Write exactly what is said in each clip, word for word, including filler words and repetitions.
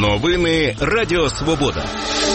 Новини Радіо Свобода.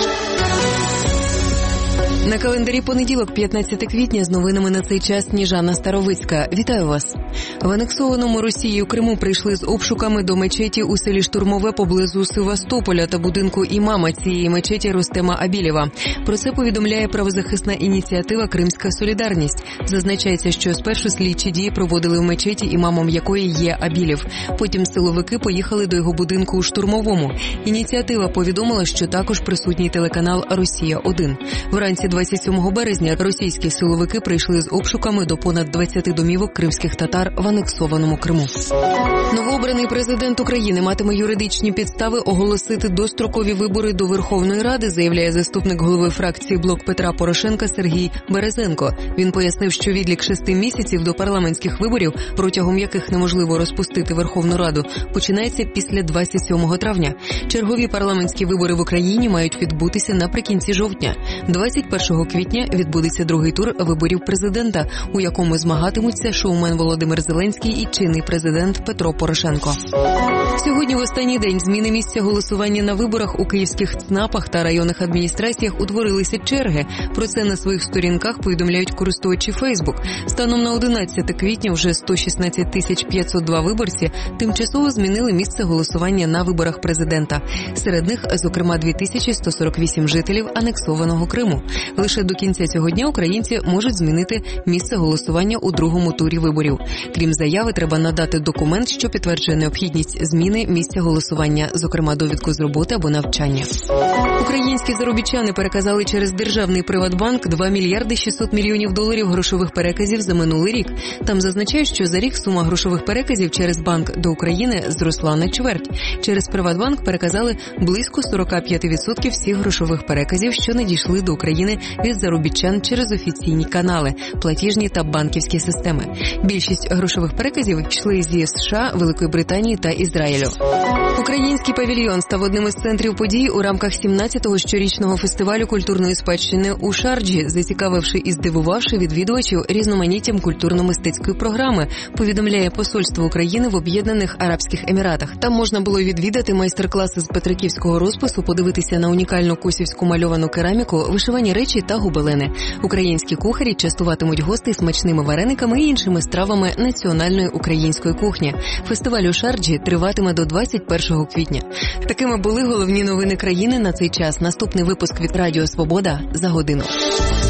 На календарі понеділок, п'ятнадцяте квітня, з новинами на цей час Сніжана Старовицька. Вітаю вас. В анексованому Росією Криму прийшли з обшуками до мечеті у селі Штурмове поблизу Севастополя та будинку імама цієї мечеті Рустема Абілєва. Про це повідомляє правозахисна ініціатива «Кримська солідарність». Зазначається, що спершу слідчі дії проводили в мечеті, імамом якої є Абілєв. Потім силовики поїхали до його будинку у Штурмовому. Ініціатива повідомила, що також присутній телеканал «Росія-один». Вранці двадцять сьомого березня російські силовики прийшли з обшуками до понад двадцяти домівок кримських татар в анексованому Криму. Новообраний президент України матиме юридичні підстави оголосити дострокові вибори до Верховної Ради, заявляє заступник голови фракції «Блок Петра Порошенка» Сергій Березенко. Він пояснив, що відлік шести місяців до парламентських виборів, протягом яких неможливо розпустити Верховну Раду, починається після двадцять сьомого травня. Чергові парламентські вибори в Україні мають відбутися наприкінці жовтня. двадцять першого квітня відбудеться другий тур виборів президента, у якому змагатимуться шоумен Володимир Зеленський і чинний президент Петро Порошенко. Сьогодні в останній день зміни місця голосування на виборах у київських ЦНАПах та районних адміністраціях утворилися черги. Про це на своїх сторінках повідомляють користувачі Фейсбук. Станом на одинадцяте квітня вже сто шістнадцять тисяч п'ятсот два виборці тимчасово змінили місце голосування на виборах президента. Серед них, зокрема, дві тисячі сто сорок вісім жителів анексованого Криму. Лише до кінця цього дня українці можуть змінити місце голосування у другому турі виборів. Крім заяви, треба надати документ, що підтверджує необхідність зміни місця голосування, зокрема довідку з роботи або навчання. Українські заробітчани переказали через державний Приватбанк два мільярди шістсот мільйонів доларів грошових переказів за минулий рік. Там зазначають, що за рік сума грошових переказів через банк до України зросла на чверть. Через Приватбанк переказали близько сорок п'ять відсотків всіх грошових переказів, що надійшли до України від заробітчан через офіційні канали, платіжні та банківські системи. Більшість грошових переказів йшли зі США, Великої Британії та Ізраїлю. Український павільйон став одним із центрів подій у рамках сімнадцятого щорічного фестивалю культурної спадщини у Шарджі, зацікавивши і здивувавши відвідувачів різноманіттям культурно-мистецької програми, повідомляє посольство України в Об'єднаних Арабських Еміратах. Там можна було відвідати майстер-класи з петриківського розпису, подивитися на унікальну косівську мальовану кераміку, вишивані речі та гобелени. Українські кухарі частуватимуть гостей смачними варениками і іншими стравами національної української кухні. Фестиваль у Шарджі триватиме до двадцять першого квітня. Такими були головні новини країни на цей час. Наступний випуск від Радіо Свобода за годину.